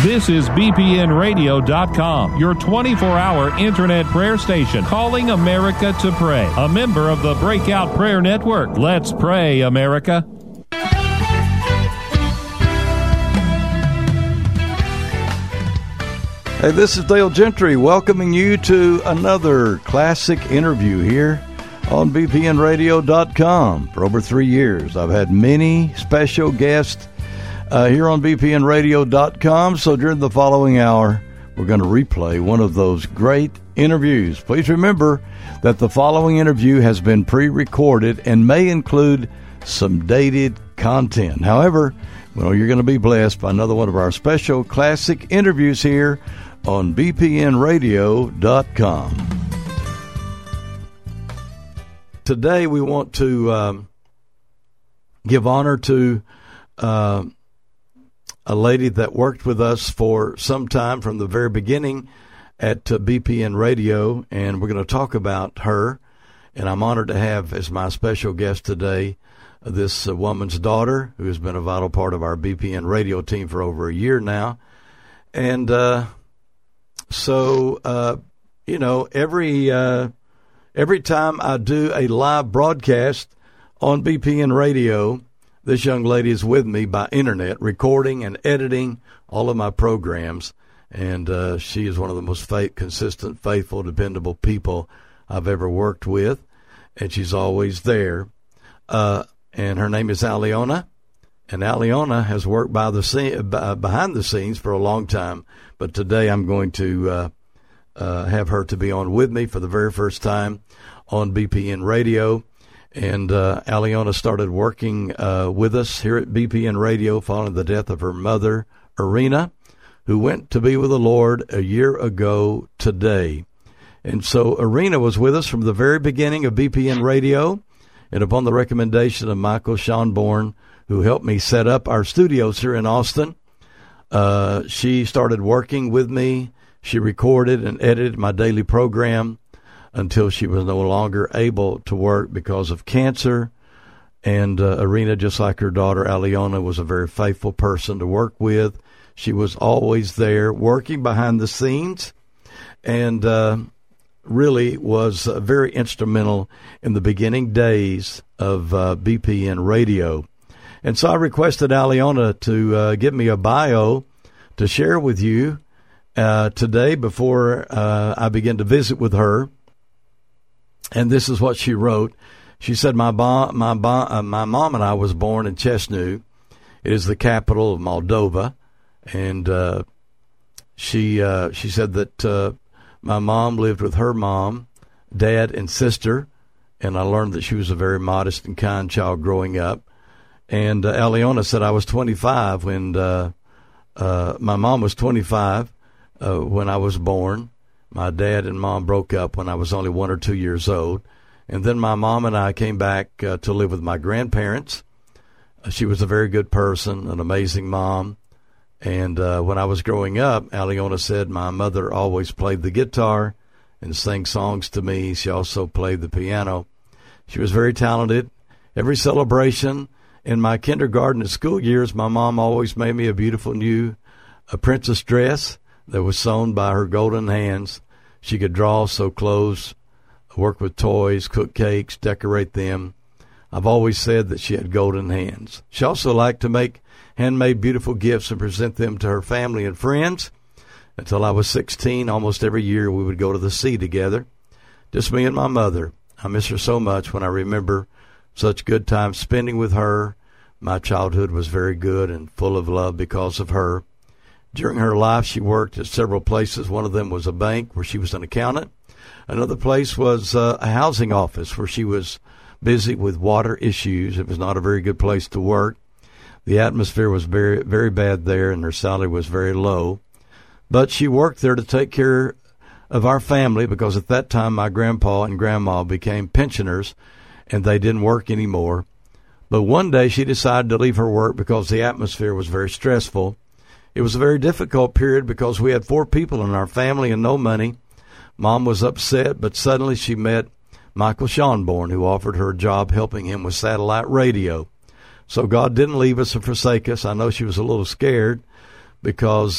This is BPNradio.com, your 24-hour internet prayer station, calling America to pray. A member of the Breakout Prayer Network. Let's pray, America. Hey, this is Dale Gentry welcoming you to another classic interview here on BPNradio.com. For over 3 years, I've had many special guests here on BPNradio.com. So during the following hour, we're going to replay one of those great interviews. Please remember that the following interview has been pre-recorded and may include some dated content. However, well, you're going to be blessed by another one of our special classic interviews here on BPNradio.com. Today we want to give honor to a lady that worked with us for some time from the very beginning at BPN Radio, and we're going to talk about her. And I'm honored to have as my special guest today this woman's daughter, who has been a vital part of our BPN Radio team for over a year now. And you know, every time I do a live broadcast on BPN Radio, this young lady is with me by internet, recording and editing all of my programs, and she is one of the most consistent, faithful, dependable people I've ever worked with, and she's always there. And her name is Aliona, and Aliona has worked behind the scenes for a long time, but today I'm going to have her to be on with me for the very first time on BPN Radio. And Aliona started working with us here at BPN Radio following the death of her mother, Irina, who went to be with the Lord a year ago today. And so Irina was with us from the very beginning of BPN Radio, and upon the recommendation of Michael Schonborn, who helped me set up our studios here in Austin, she started working with me. She recorded and edited my daily program until she was no longer able to work because of cancer. And Irina, just like her daughter Aliona, was a very faithful person to work with. She was always there working behind the scenes, and really was very instrumental in the beginning days of BPN Radio. And so I requested Aliona to give me a bio to share with you today before I begin to visit with her. And this is what she wrote. She said, my mom and I was born in Chisinau. It is the capital of Moldova. And she said that my mom lived with her mom, dad, and sister. And I learned that she was a very modest and kind child growing up. And Aliona said I was 25 when my mom was 25 when I was born. My dad and mom broke up when I was only 1 or 2 years old. And then my mom and I came back to live with my grandparents. She was a very good person, an amazing mom. And when I was growing up, Aliona said my mother always played the guitar and sang songs to me. She also played the piano. She was very talented. Every celebration in my kindergarten and school years, my mom always made me a beautiful new princess dress that was sewn by her golden hands. She could draw, sew clothes, work with toys, cook cakes, decorate them. I've always said that she had golden hands. She also liked to make handmade beautiful gifts and present them to her family and friends. Until I was 16, almost every year we would go to the sea together, just me and my mother. I miss her so much when I remember such good times spending with her. My childhood was very good and full of love because of her. During her life, she worked at several places. One of them was a bank where she was an accountant. Another place was a housing office where she was busy with water issues. It was not a very good place to work. The atmosphere was very, very bad there, and her salary was very low. But she worked there to take care of our family because at that time my grandpa and grandma became pensioners, and they didn't work anymore. But one day she decided to leave her work because the atmosphere was very stressful. It was a very difficult period because we had 4 people in our family and no money. Mom was upset, but suddenly she met Michael Schonborn, who offered her a job helping him with satellite radio. So God didn't leave us or forsake us. I know she was a little scared, because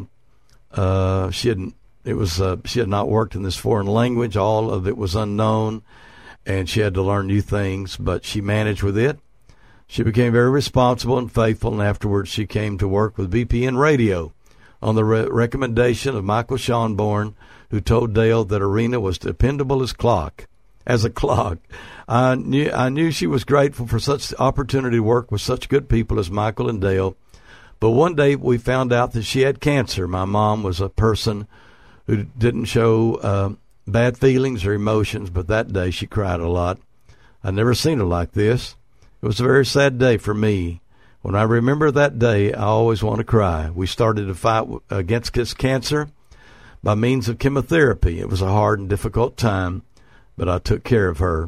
she had not worked in this foreign language. All of it was unknown, and she had to learn new things, but she managed with it. She became very responsible and faithful, and afterwards she came to work with BPN Radio on the recommendation of Michael Schonborn, who told Dale that Arena was dependable as a clock. I knew she was grateful for such opportunity to work with such good people as Michael and Dale. But one day we found out that she had cancer. My mom was a person who didn't show bad feelings or emotions, but that day she cried a lot. I'd never seen her like this. It was a very sad day for me. When I remember that day, I always want to cry. We started to fight against this cancer by means of chemotherapy. It was a hard and difficult time, but I took care of her.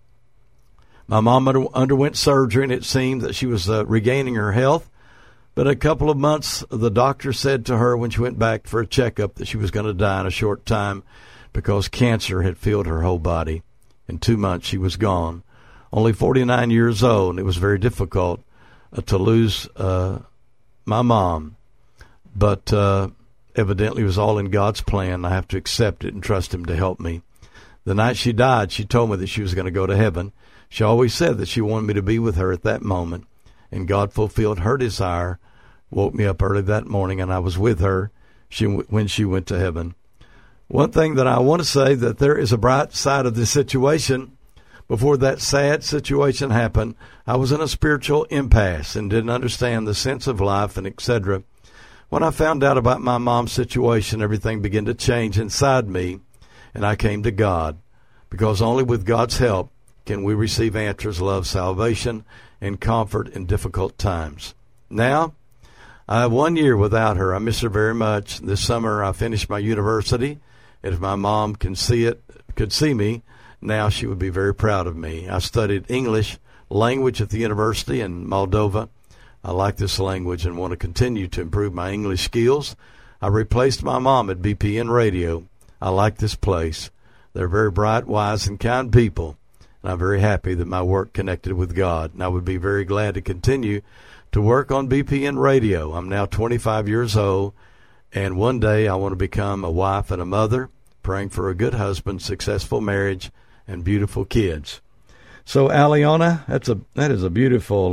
My mom underwent surgery, and it seemed that she was regaining her health. But a couple of months, the doctor said to her when she went back for a checkup that she was going to die in a short time because cancer had filled her whole body. In 2 months, she was gone. Only 49 years old, and it was very difficult to lose my mom. But evidently it was all in God's plan. I have to accept it and trust Him to help me. The night she died, she told me that she was going to go to heaven. She always said that she wanted me to be with her at that moment, and God fulfilled her desire, woke me up early that morning, and I was with her when she went to heaven. One thing that I want to say, that there is a bright side of this situation. Before that sad situation happened, I was in a spiritual impasse and didn't understand the sense of life and etc. When I found out about my mom's situation, everything began to change inside me, and I came to God, because only with God's help can we receive answers, love, salvation, and comfort in difficult times. Now, I have 1 year without her. I miss her very much. This summer I finished my university, and if my mom could see me, now she would be very proud of me. I studied English language at the university in Moldova. I like this language and want to continue to improve my English skills. I replaced my mom at BPN Radio. I like this place. They're very bright, wise, and kind people, and I'm very happy that my work connected with God. And I would be very glad to continue to work on BPN Radio. I'm now 25 years old, and one day I want to become a wife and a mother, praying for a good husband, successful marriage, and beautiful kids. So, Aliona, that is a beautiful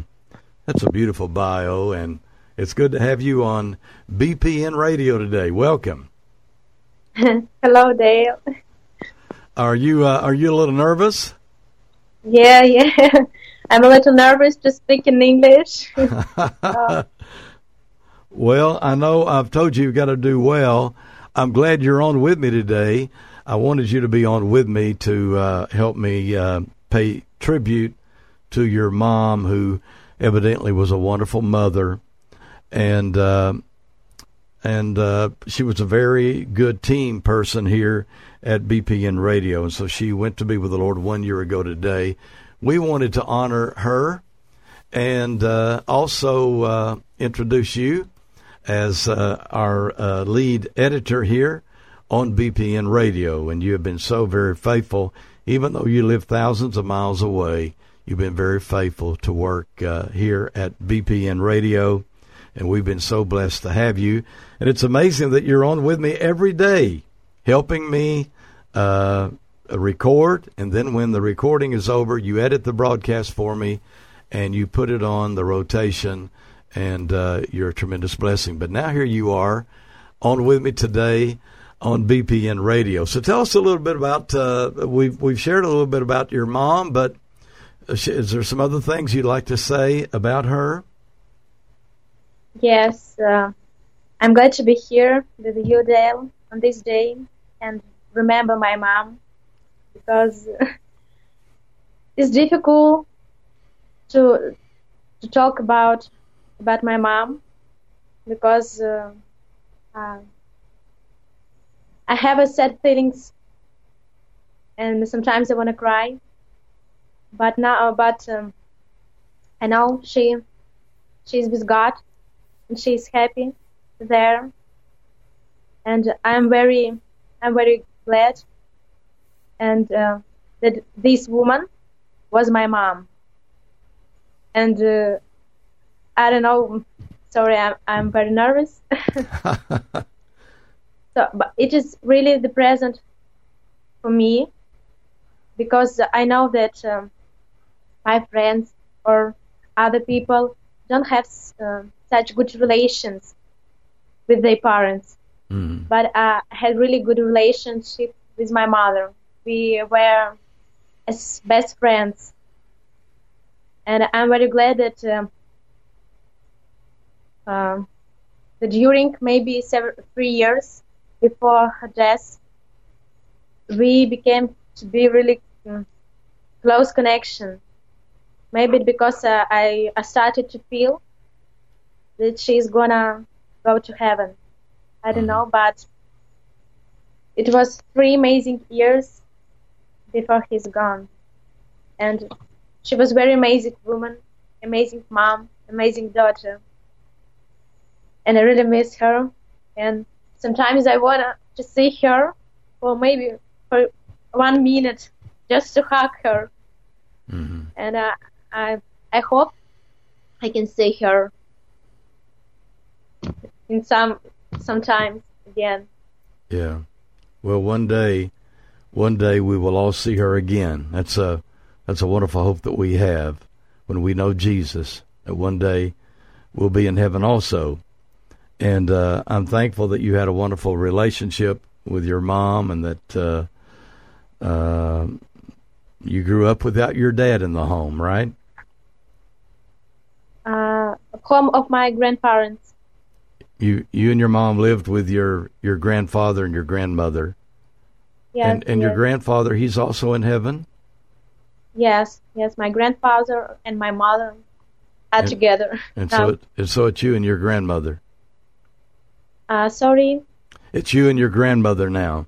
bio, and it's good to have you on BPN Radio today. Welcome. Hello, Dale. Are you a little nervous? Yeah. I'm a little nervous to speak in English. Well, I know I've told you you've got to do well. I'm glad you're on with me today. I wanted you to be on with me to help me pay tribute to your mom, who evidently was a wonderful mother, and she was a very good team person here at BPN Radio, and so she went to be with the Lord 1 year ago today. We wanted to honor her and also introduce you as our lead editor here on BPN Radio, and you have been so very faithful. Even though you live thousands of miles away, you've been very faithful to work here at BPN Radio, and we've been so blessed to have you. And it's amazing that you're on with me every day, helping me record, and then when the recording is over, you edit the broadcast for me, and you put it on the rotation, and you're a tremendous blessing. But now here you are on with me today on BPN Radio. So tell us a little bit about, we've shared a little bit about your mom, but is there some other things you'd like to say about her? Yes, I'm glad to be here with you, Dale, on this day and remember my mom, because it's difficult to talk about my mom, because I have a sad feelings, and sometimes I want to cry. But I know she's with God, and she's happy there, and I'm very glad, and that this woman was my mom, and I don't know, Sorry, I'm very nervous. So, but it is really the present for me, because I know that my friends or other people don't have such good relations with their parents. Mm. But I had really good relationship with my mother. We were as best friends, and I'm very glad that that during maybe 3 years before her death, we became to be really close connection. Maybe because I started to feel that she's gonna go to heaven. I don't know, but it was 3 amazing years before he's gone. And she was very amazing woman, amazing mom, amazing daughter. And I really miss her. And sometimes I wanna to see her, or maybe for 1 minute, just to hug her. Mm-hmm. And I hope I can see her in sometimes again. Yeah. Well, one day we will all see her again. That's a wonderful hope that we have when we know Jesus, that one day we'll be in heaven also. And I'm thankful that you had a wonderful relationship with your mom, and that you grew up without your dad in the home, right? Home of my grandparents. You and your mom lived with your grandfather and your grandmother. Yes. And yes. your grandfather, he's also in heaven? Yes. My grandfather and my mother are together. And so it's you and your grandmother. Sorry? It's you and your grandmother now.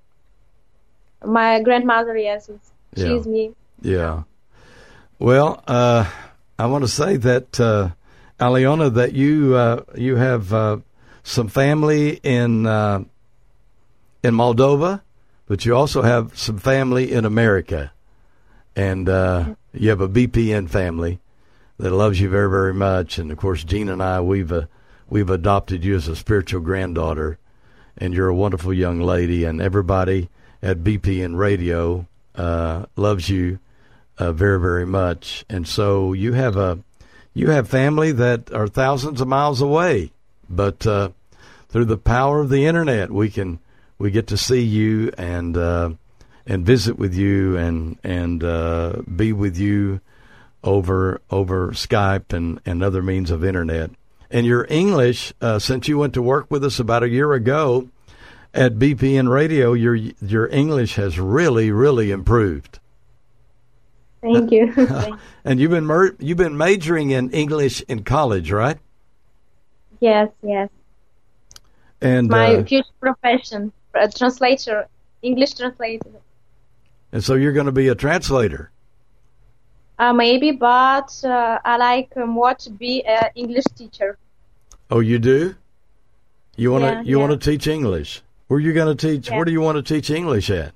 My grandmother, yes. She's me. Yeah. Well, I want to say that, Aliona, that you have some family in Moldova, but you also have some family in America. And you have a BPN family that loves you very, very much. And, of course, Gene and I, we've adopted you as a spiritual granddaughter. And you're a wonderful young lady. And everybody at BPN Radio loves you very, very much. And so you have family that are thousands of miles away. But through the power of the Internet, we get to see you and visit with you and be with you over Skype and other means of Internet. And your English, since you went to work with us about a year ago at BPN Radio, your English has really, really improved. Thank you. And you've been majoring in English in college, right? Yes. And my future profession, a translator, English translator. And so you're going to be a translator. Maybe, but I like more to be an English teacher. Oh, you do? You want to teach English? Where are you going to teach? Yeah. Where do you want to teach English at?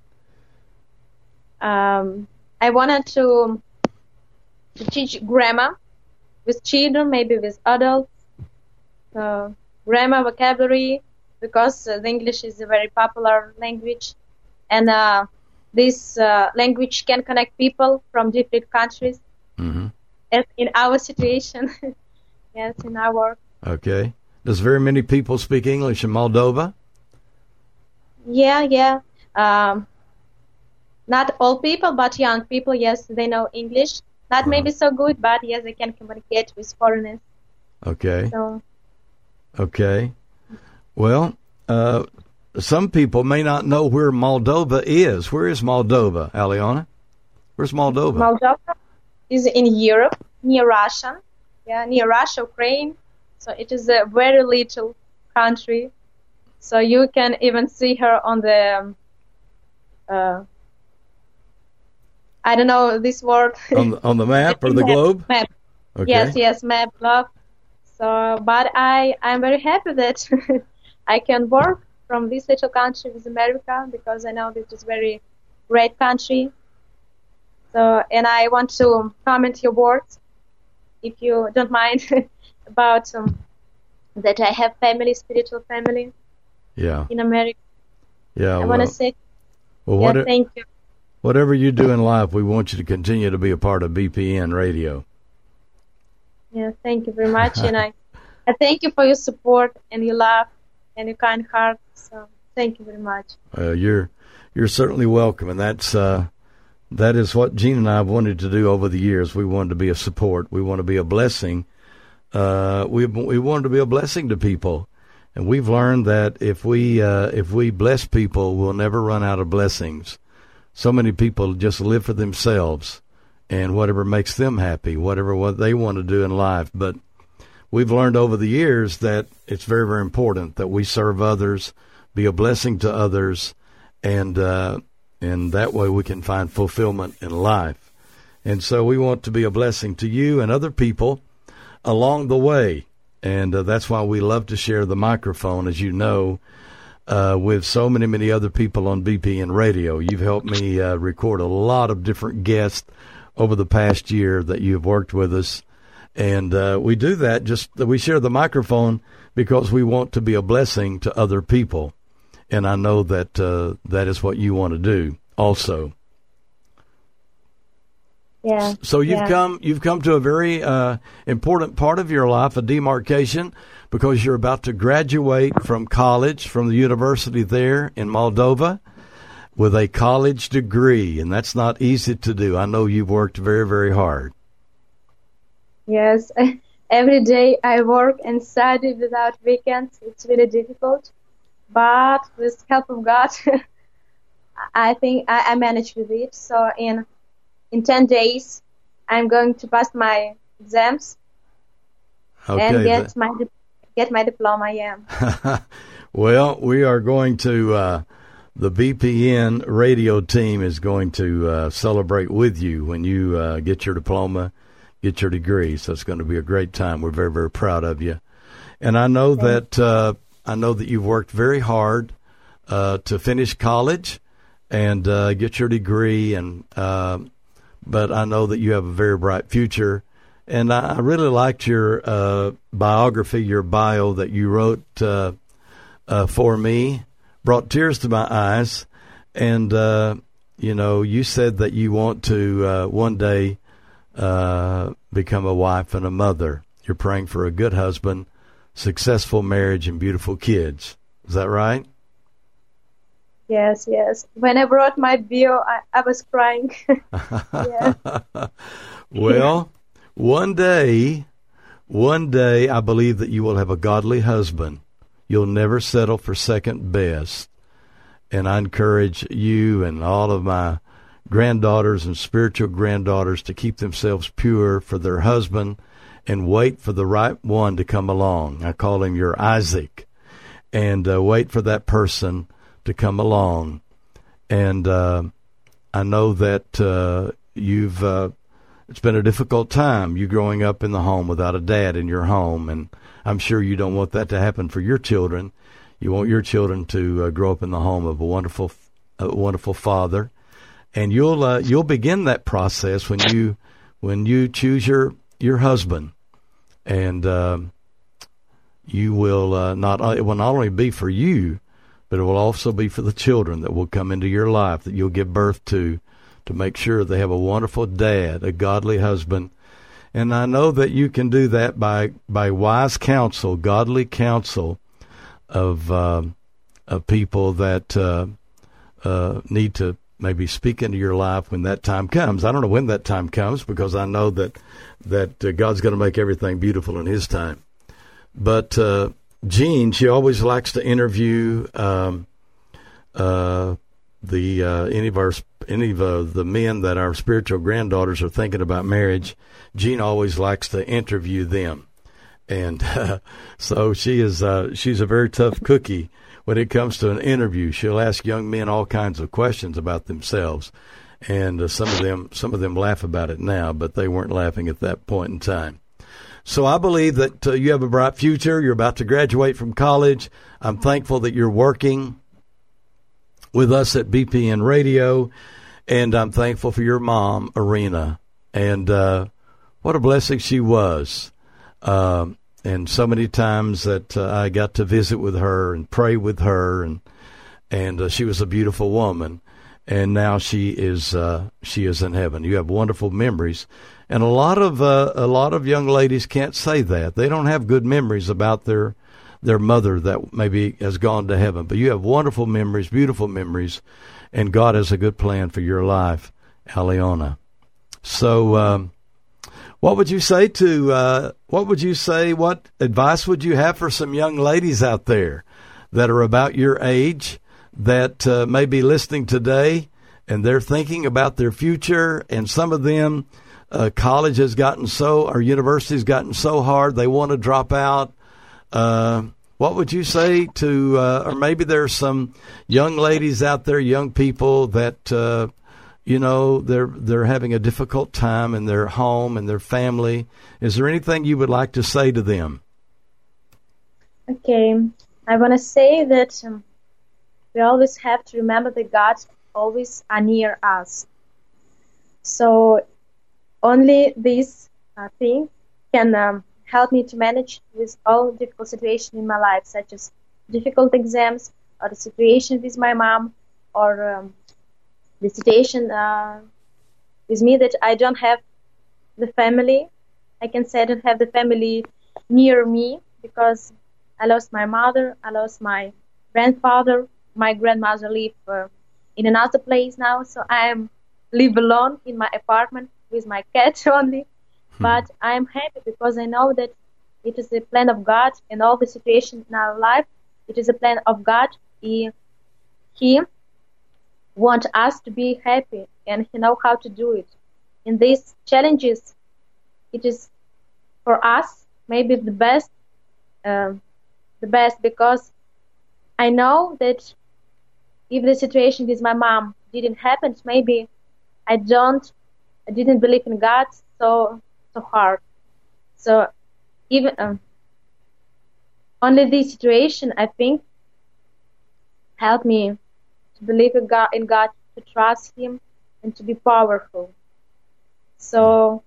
I wanted to teach grammar with children, maybe with adults. Grammar, vocabulary, because the English is a very popular language, and this language can connect people from different countries. Mm-hmm. As in our situation, yes, in our work. Okay. Does very many people speak English in Moldova? Yeah. Not all people, but young people, yes, they know English. Not maybe so good, but yes, they can communicate with foreigners. Okay. So. Okay. Well, some people may not know where Moldova is. Where is Moldova, Aliona? Where's Moldova? Moldova is in Europe, near Russia. Yeah, near Russia, Ukraine. So it is a very little country. So you can even see her on the, I don't know this word. on the map or the globe? Map. Okay. Yes, map, globe. So, but I'm very happy that I can work from this little country with America, because I know this is very great country. So, and I want to comment your words, if you don't mind, about that I have family, spiritual family in America. Yeah. I want to say thank you. Whatever you do in life, we want you to continue to be a part of BPN Radio. Yeah, thank you very much. And I thank you for your support and your love and your kind heart. So thank you very much. You're certainly welcome. And that is what Jean and I have wanted to do over the years. We wanted to be a support. We want to be a blessing. We wanted to be a blessing to people. And we've learned that if we bless people, we'll never run out of blessings. So many people just live for themselves and whatever makes them happy, what they want to do in life. But we've learned over the years that it's very, very important that we serve others, be a blessing to others, and that way we can find fulfillment in life. And so we want to be a blessing to you and other people along the way. And that's why we love to share the microphone, as you know, with so many other people on BPN Radio. You've helped me record a lot of different guests over the past year that you've worked with us. And we do that, we share the microphone because we want to be a blessing to other people. And I know that that is what you want to do also. Yeah. So you've come to a very important part of your life, a demarcation, because you're about to graduate from college, from the university there in Moldova, with a college degree, and that's not easy to do. I know you've worked very, very hard. Yes, every day I work and study without weekends. It's really difficult, but with the help of God, I think I managed with it. So in 10 days, I'm going to pass my exams and get my diploma. Yeah. Well, we are going to. The BPN radio team is going to celebrate with you when you get your diploma, get your degree. So it's going to be a great time. We're very, very proud of you. And I know that you've worked very hard to finish college and get your degree. But I know that you have a very bright future. And I really liked your biography, your bio that you wrote for me. Brought tears to my eyes, and you said that you want to one day become a wife and a mother. You're praying for a good husband, successful marriage, and beautiful kids. Is that right? Yes. When I wrote my bio, I was crying. Yeah. Well, one day, I believe that you will have a godly husband. You'll never settle for second best. And I encourage you and all of my granddaughters and spiritual granddaughters to keep themselves pure for their husband and wait for the right one to come along. I call him your Isaac. And wait for that person to come along. And I know that it's been a difficult time, you growing up in the home without a dad in your home, and I'm sure you don't want that to happen for your children. You want your children to grow up in the home of a wonderful father, and you'll begin that process when you choose your husband, and you will it will not only be for you, but it will also be for the children that will come into your life that you'll give birth to make sure they have a wonderful dad, a godly husband. And I know that you can do that by wise counsel, godly counsel of people that need to maybe speak into your life when that time comes. I don't know when that time comes because I know that God's going to make everything beautiful in His time. But Jean, she always likes to interview any of the men that our spiritual granddaughters are thinking about marriage. Jean always likes to interview them, and so she's a very tough cookie when it comes to an interview. She'll ask young men all kinds of questions about themselves, and some of them laugh about it now, but they weren't laughing at that point in time. So I believe that you have a bright future. You're about to graduate from college. I'm thankful that you're working with us at BPN Radio, and I'm thankful for your mom, Irina, and what a blessing she was. and so many times that I got to visit with her and pray with her, and she was a beautiful woman, and now she is in heaven. You have wonderful memories, and a lot of young ladies can't say that. They don't have good memories about their mother that maybe has gone to heaven, but you have wonderful memories, beautiful memories, and God has a good plan for your life, Aliona. So, what advice would you have for some young ladies out there that are about your age that may be listening today, and they're thinking about their future, and some of them, college has gotten or university has gotten so hard they want to drop out? What would you say to, or maybe there's some young ladies out there, young people that, they're having a difficult time in their home and their family. Is there anything you would like to say to them? Okay. I want to say that we always have to remember that God always are near us. So only this thing can help me to manage with all difficult situations in my life, such as difficult exams, or the situation with my mom, or the situation with me that I don't have the family. I can say I don't have the family near me because I lost my mother, I lost my grandfather, my grandmother live in another place now, so I live alone in my apartment with my cat only. But I'm happy because I know that it is the plan of God in all the situations in our life. It is a plan of God. He wants us to be happy, and He knows how to do it. In these challenges, it is for us maybe the best because I know that if the situation with my mom didn't happen, maybe I didn't believe in God so hard. So even only this situation, I think, helped me to believe in God, to trust Him, and to be powerful. So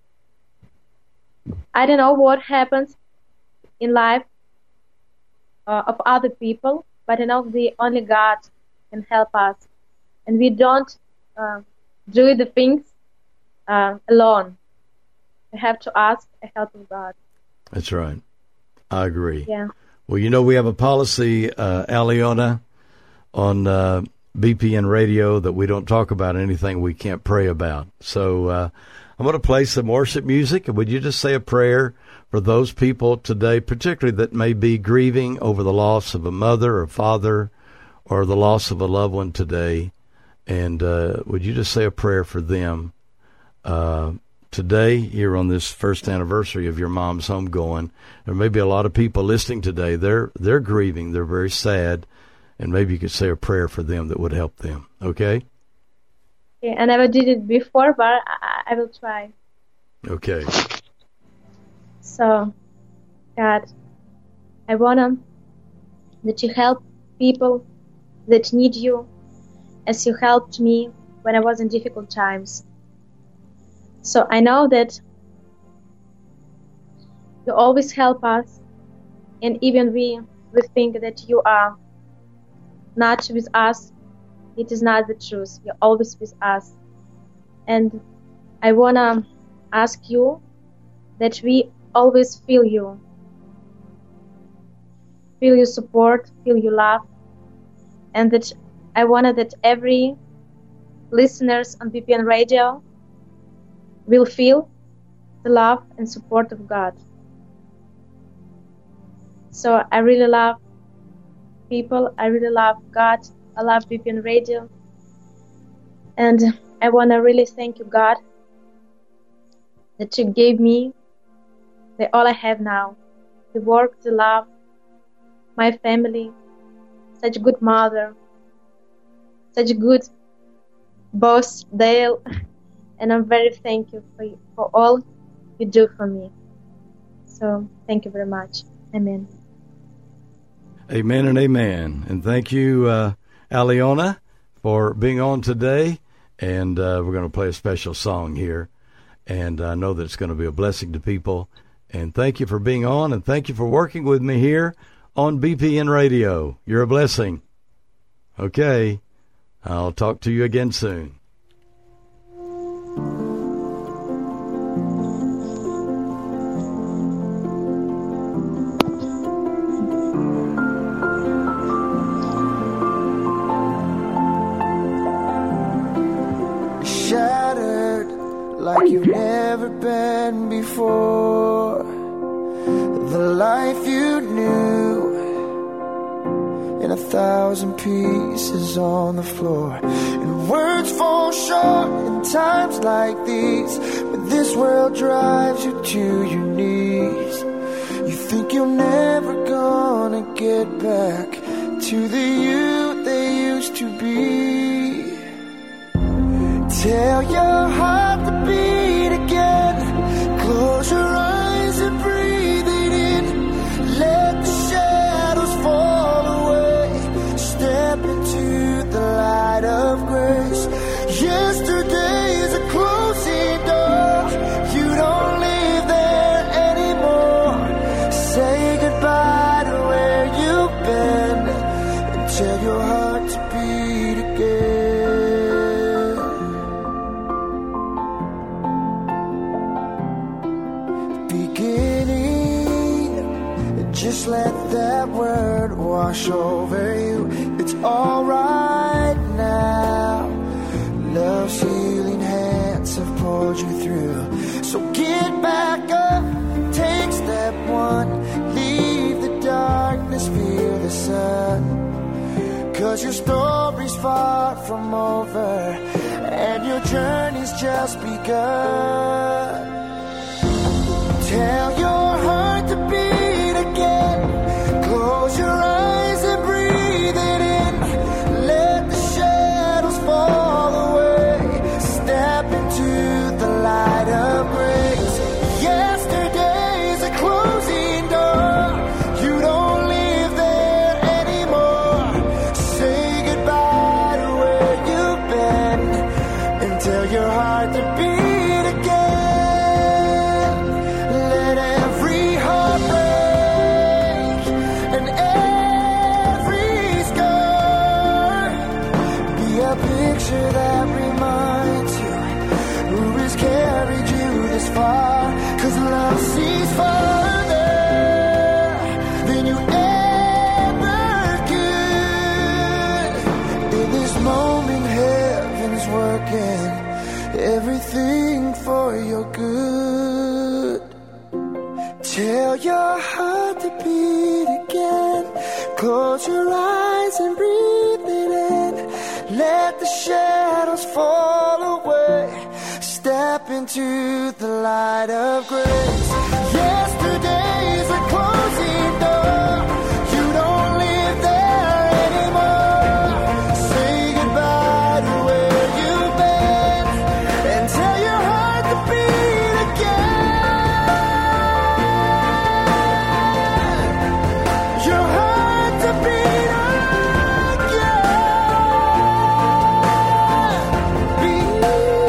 I don't know what happens in life of other people, but I know only God can help us, and we don't do the things alone. We have to ask the help of God. That's right. I agree. Yeah. Well, we have a policy, Aliona, on BPN Radio that we don't talk about anything we can't pray about. So I'm going to play some worship music, and would you just say a prayer for those people today, particularly that may be grieving over the loss of a mother or father or the loss of a loved one today, and would you just say a prayer for them today, here on this first anniversary of your mom's homegoing? There may be a lot of people listening today. They're grieving. They're very sad. And maybe you could say a prayer for them that would help them. Okay? Yeah, I never did it before, but I will try. Okay. So, God, I want that you help people that need you as you helped me when I was in difficult times. So I know that you always help us, and even we think that you are not with us. It is not the truth. You're always with us. And I want to ask you that we always feel you. Feel your support, feel your love. And that I want that every listeners on BPN Radio will feel the love and support of God. So I really love people. I really love God. I love BPN Radio. And I want to really thank you, God, that you gave me all I have now. The work, the love, my family, such a good mother, such a good boss, Dale. And I'm very thankful for all you do for me. So thank you very much. Amen. Amen and amen. And thank you, Aliona, for being on today. And we're going to play a special song here. And I know that it's going to be a blessing to people. And thank you for being on, and thank you for working with me here on BPN Radio. You're a blessing. Okay, I'll talk to you again soon. Shattered like you've never been before. The life you knew in 1,000 pieces on the floor. And words fall short in times like these, when this world drives you to your knees. You think you're never gonna get back to the you they used to be. Tell your heart to beat again. Close your eyes and breathe it in. Let the shadows fall away. Step into the light of grace. Yesterday's a closing door. You don't live there anymore. Say goodbye to where you've been, and tell your heart to beat again. Just let that word wash over you. It's alright now. Love's healing hands have pulled you through. So get back up, take step one. Leave the darkness, feel the sun. 'Cause your story's far from over, and your journey's just begun. Tell your heart to beat again. Close your eyes and breathe it in. Let the shadows fall away. Step into the light of grace. Yesterday's a closing door. You don't live there anymore. Say goodbye to where you've been, and tell your heart to beat again. Let every heart break and every scar be a picture that reminds you who has carried you this far. 'Cause love sees farther than you ever could. In this moment, heaven's working everything for your good. Tell your heart to beat again. Close your eyes and breathe it in. Let the shadows fall away. Step into the light of grace. Yesterday's a closing door. You don't live there anymore. Say goodbye to where you've been, and tell your heart to beat again. Your heart to beat again. Beat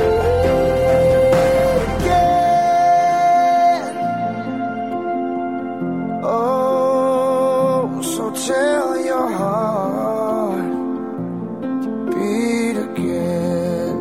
again. Oh, so tell your heart to beat again.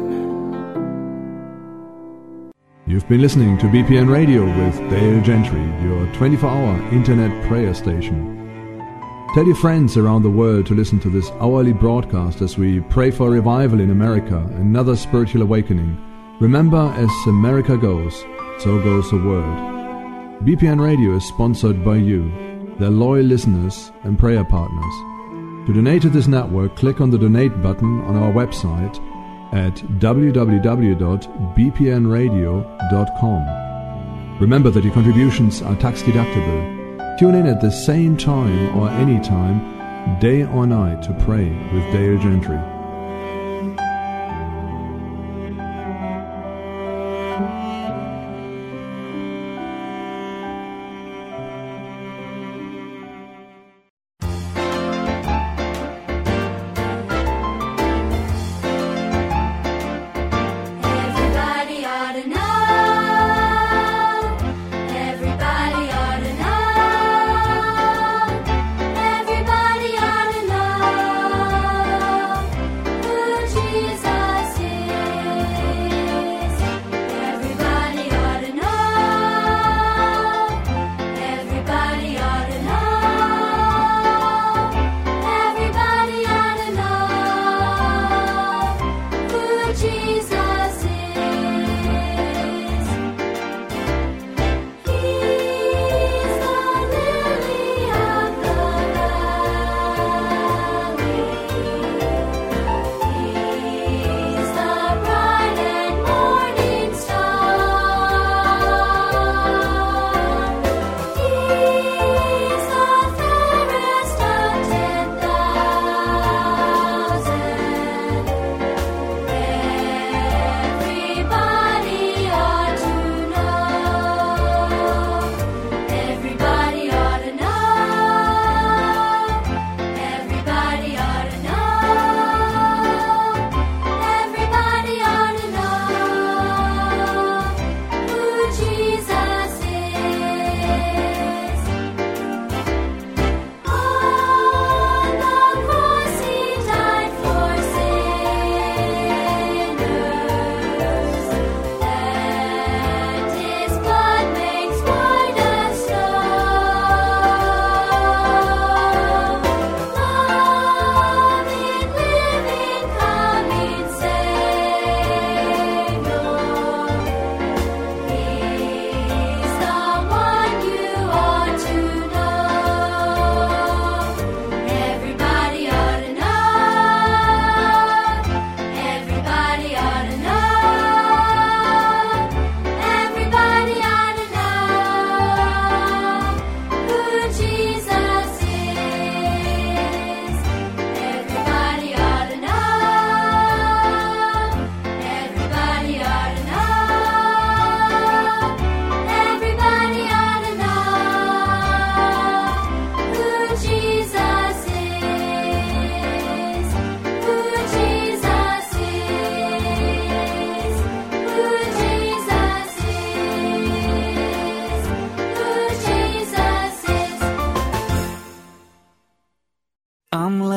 You've been listening to BPN Radio with Dale Gentry, your 24-hour internet prayer station. Tell your friends around the world to listen to this hourly broadcast as we pray for revival in America, another spiritual awakening. Remember, as America goes, so goes the world. BPN Radio is sponsored by you, their loyal listeners and prayer partners. To donate to this network, click on the donate button on our website at www.bpnradio.com. Remember that your contributions are tax deductible. Tune in at the same time or any time, day or night, to pray with Dale Gentry. Everybody ought to know. Everybody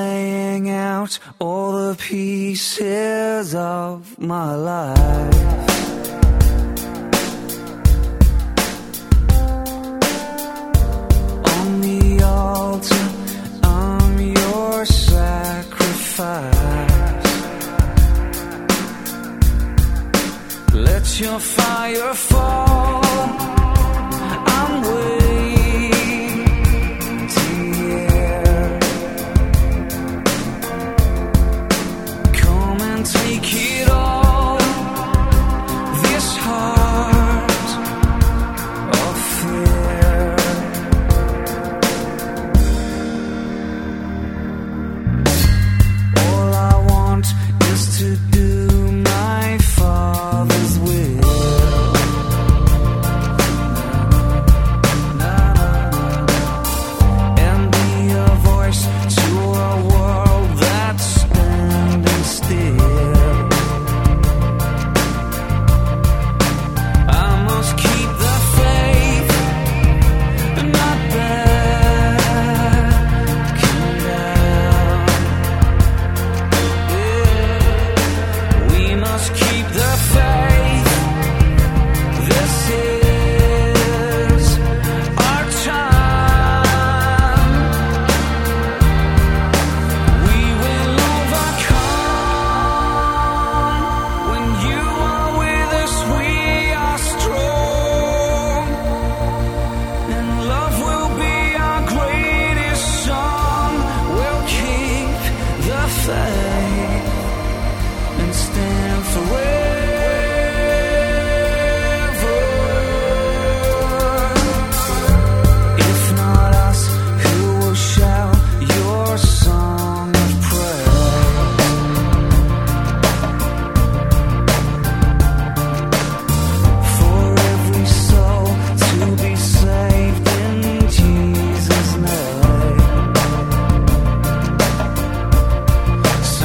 laying out all the pieces of my life. On the altar, I'm your sacrifice. Let your fire fall. I'm waiting here. Come and take it all. This heart of fear. All I want is to do my Father's will. And be a voice to a world that's standing still. I must keep the faith and not backing down. We must keep the faith. This is our time. We will overcome. When you are with us, we are strong. And love will be our greatest song. We'll keep the faith and stand forever. If not us, who will shout your song of praise? For every soul to be saved in Jesus' name.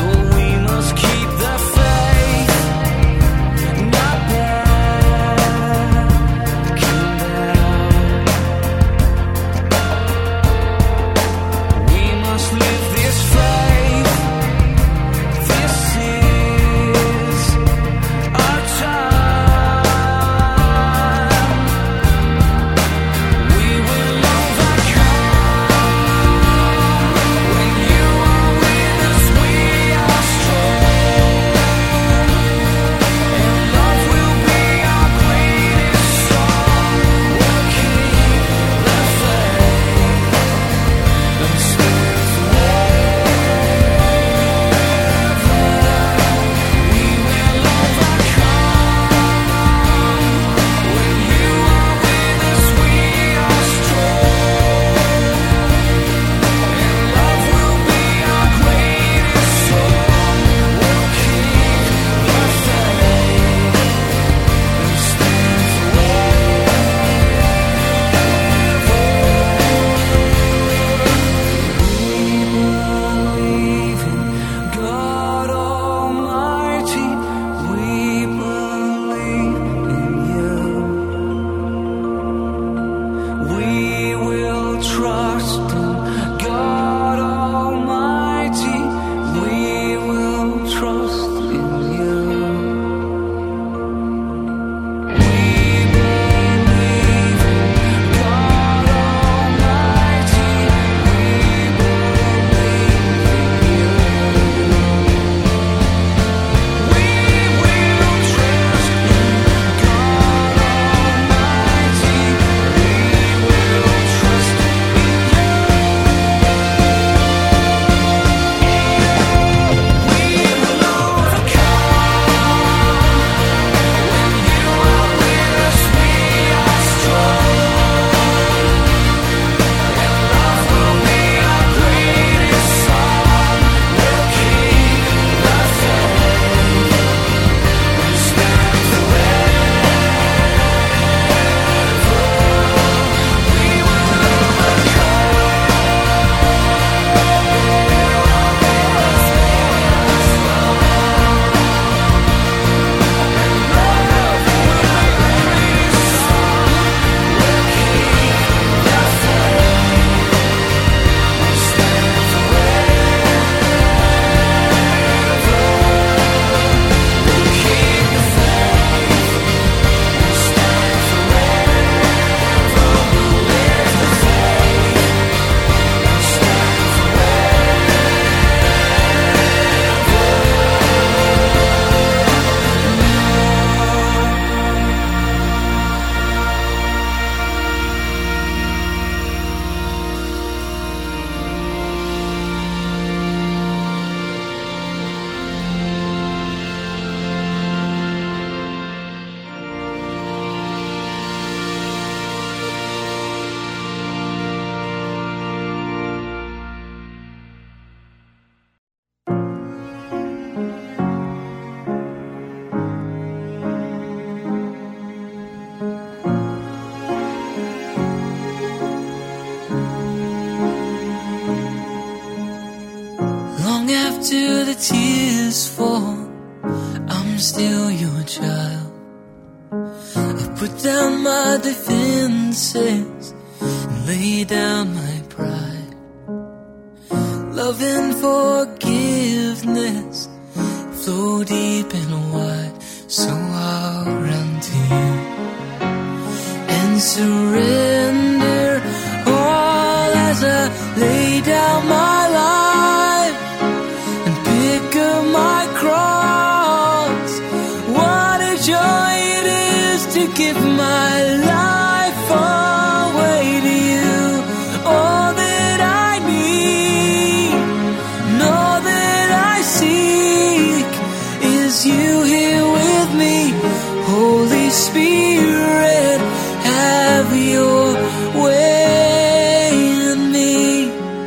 after the tears fall, I'm still your child. I put down my defenses and lay down my pride. Love and forgiveness flow deep and wide, so I'll run to you and surrender all as I lay down my life and pick up my cross. What a joy it is to give my life away to you. All that I need, and all that I seek is you here with me. Holy Spirit, have your way in me.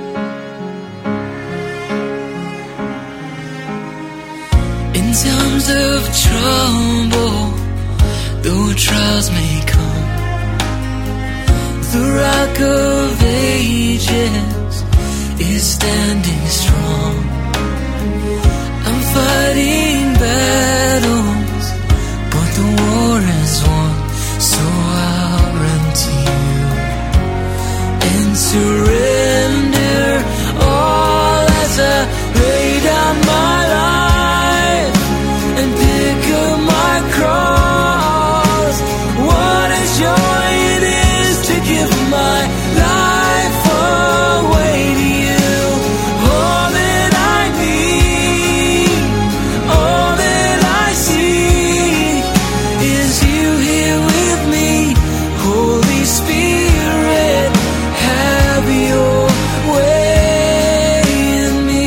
In times of trouble, though trials may come, the Rock of Ages is standing strong. I'm fighting battles, but the war is won, so I'll run to you and surrender all as I lay down my life and pick up my cross. What a joy it is to give my life away to you. All that I need, all that I seek is you here with me. Holy Spirit, have your way in me.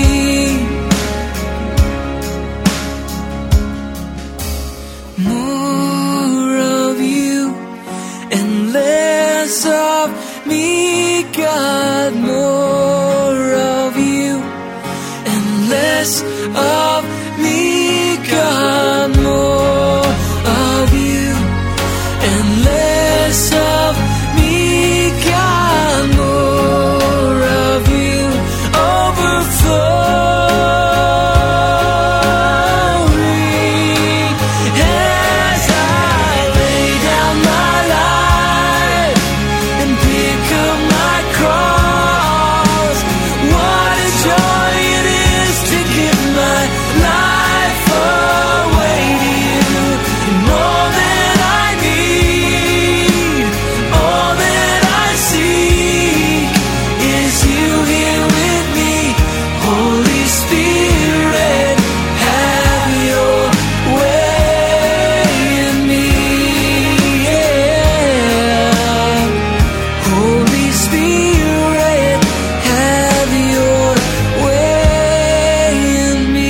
More of you and less of me, God. More of you and less of me, God. More of you and less of me, God. More of you overflowing as I lay down my life and pick up my cross. What a joy it is to give my life away to you. And all that I need, all that I seek is you here with me. Holy Spirit, have your way in me. Yeah. Holy Spirit, have your way in me.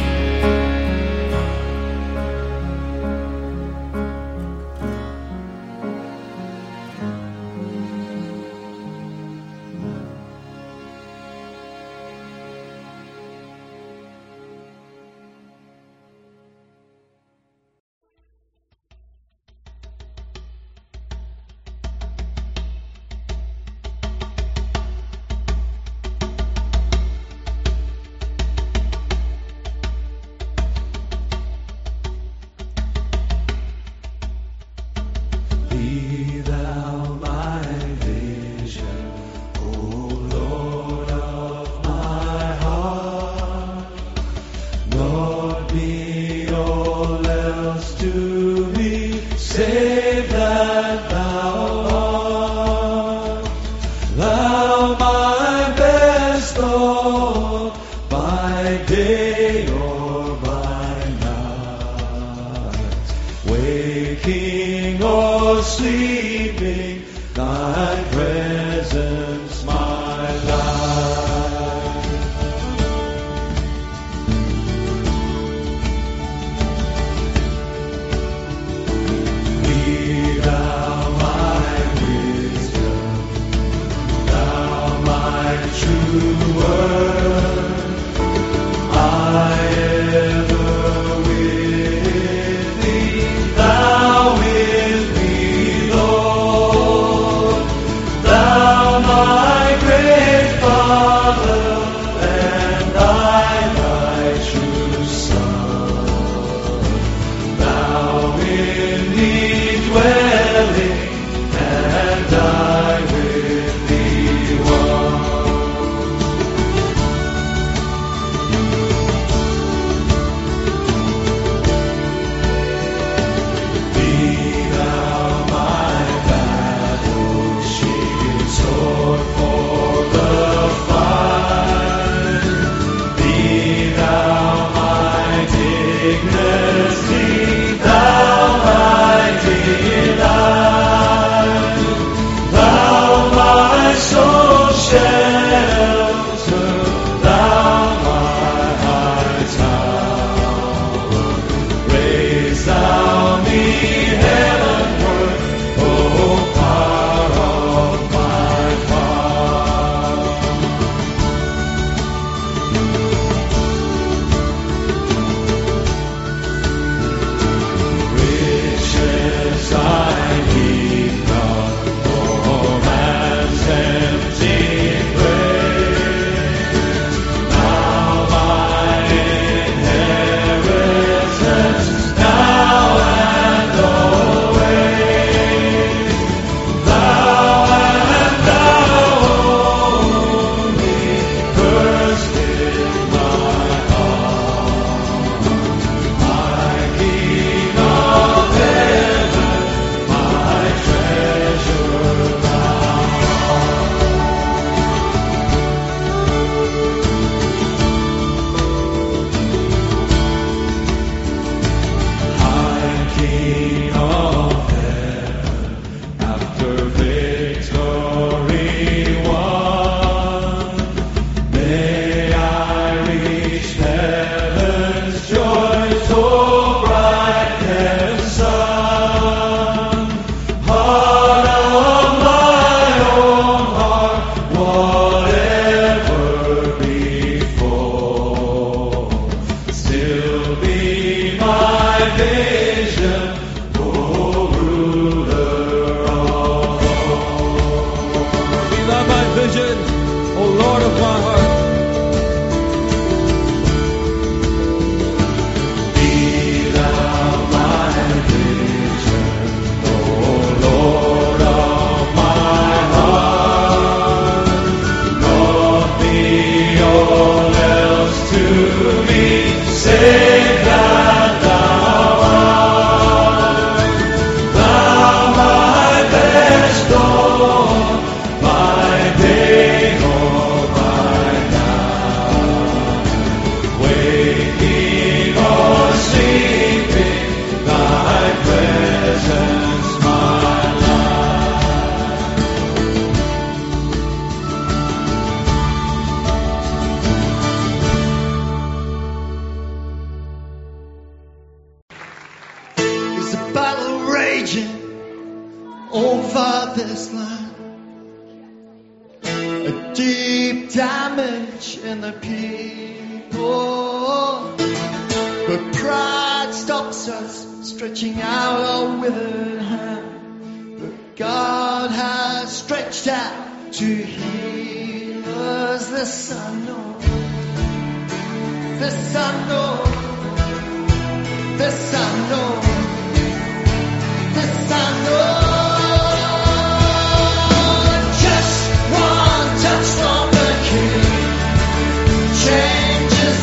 Be thou my vision, O Lord of my heart. Lord, be all else to me, save that thou art. Thou my best Lord, by day or by night, waking or sleeping, thy presence my life. Be thou my wisdom, thou my true word. I ever with thee, thou with me, Lord. Lord of my heart. Be thou my vision, O Lord of my heart. Naught be all else to me, save that thou art. Thou my best Lord, my day or by night. Waking or sleeping, thy presence my life. There's a battle raging over this land. A deep damage in the people. But pride stops us stretching out our withered hand. But God has stretched out to heal us. This I know. This I know. This I know. This I know. Just one touch from the King changes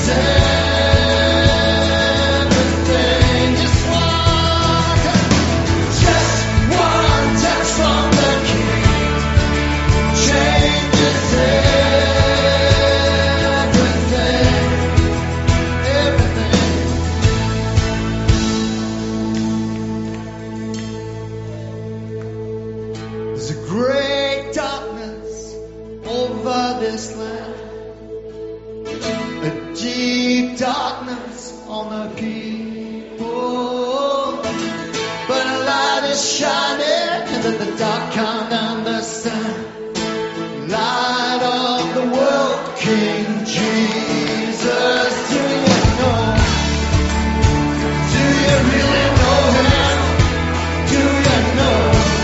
everything. Just one touch from the King changes everything. Everything. There's a great darkness over this land, a deep darkness on the people. But a light is shining, and then the dark can't understand. Light of the world, King Jesus. Do you know? Do you really know Him? Do you know?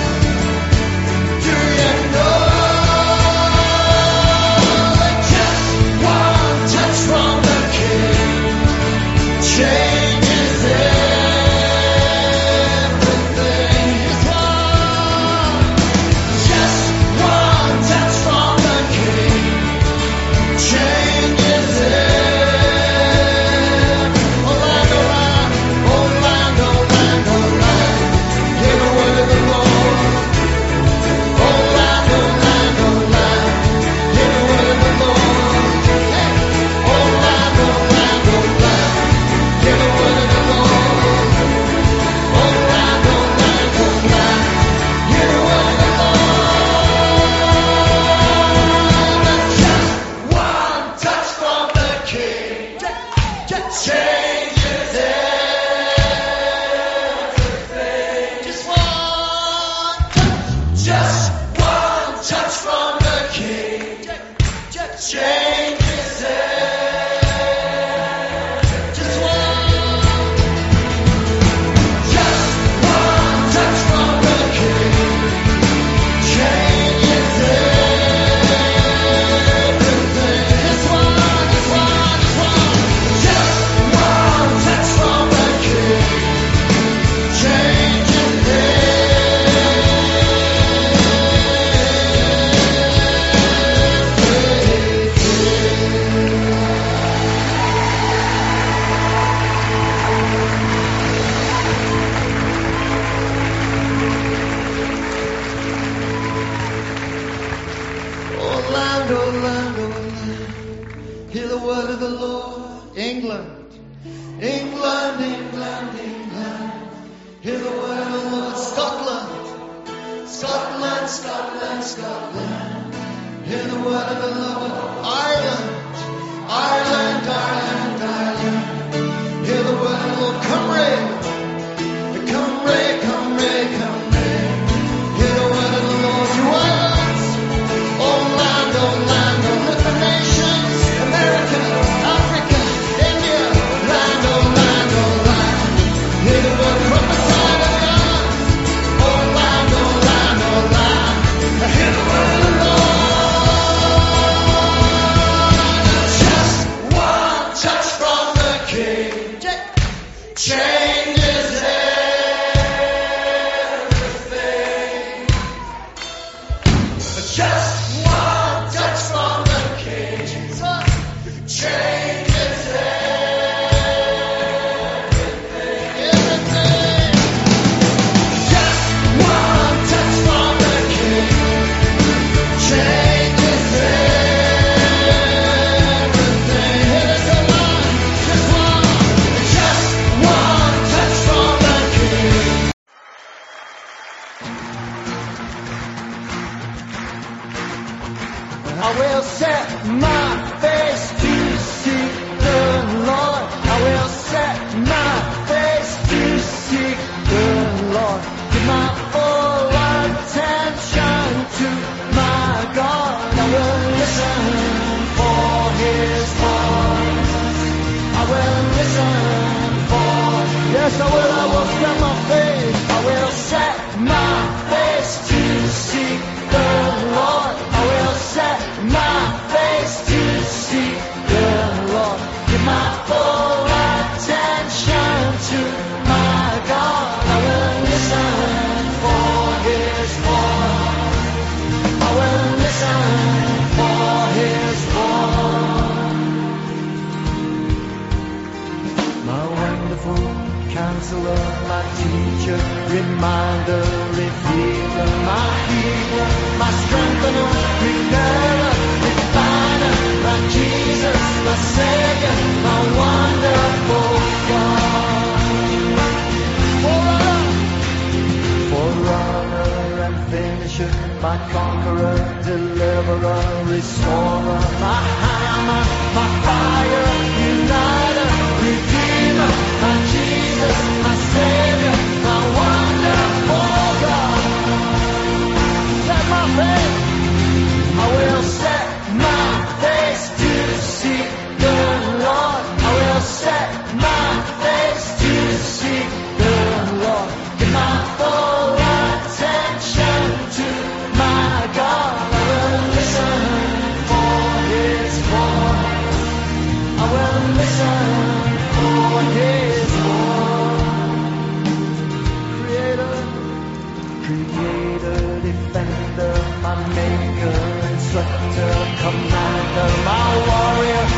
Do you know? Just one touch from the King changes everything. Just one touch from the King changes everything. Oh land, oh land, oh land, oh land, oh land. Hear the word of the Lord. Oh land, oh land, oh land. Hear the word of the Lord. Hey. Oh land, oh land, oh land. Hear the word of the Lord. Oh land, oh land, oh land. Hear the word of the Lord. Just one touch from the King just changes everything. Just one touch from the King just changes everything. Just one touch from the King changes everything. Just one touch from the King changes Oh land, oh land, oh land. Hear the word of the Lord. England, England, England, England. Hear the word of the Lord. Scotland, Scotland, Scotland, Scotland. Hear the word of the Lord. Ireland, Ireland, Ireland, Ireland. Hear the word of the Lord. Cymru, Cymru, Cymru, Cymru. Hear the word of the Lord. Wales, oh land, oh land, oh lift the nations. America, Africa, India, land, oh land, oh land. Hear the word from the side of God. Oh land, oh land, oh land. Hear the word of the Lord. changes everything. Just one touch from the King changes everything. Just one touch from the King changes everything. Come on, just one touch from the King. I will set my face to seek the Lord. I will set my face to seek the Lord. Give my full attention to my God. I will listen for His voice. I will listen for. Yes, I will. I will set my face. I will set my face to seek the Lord. I will set my face to seek the Lord. Give my full attention to my God. I will listen for His voice. I will listen for His voice. My wonderful counselor, my teacher, reminder, revealer, my healer, my strengthener, renewer, refiner, my Jesus, my Savior, my wonderful God. Forerunner and finisher, my conqueror, deliverer, restorer, my hammer, my fire, uniter, redeemer, my Jesus, my Savior, my wonderful God. Set my face. I will set my face to seek the Lord. I will set my face to seek the Lord. Give my full attention to my God. I will listen for His voice. I will listen for His voice. Creator, defender, my maker, instructor, commander, my warrior,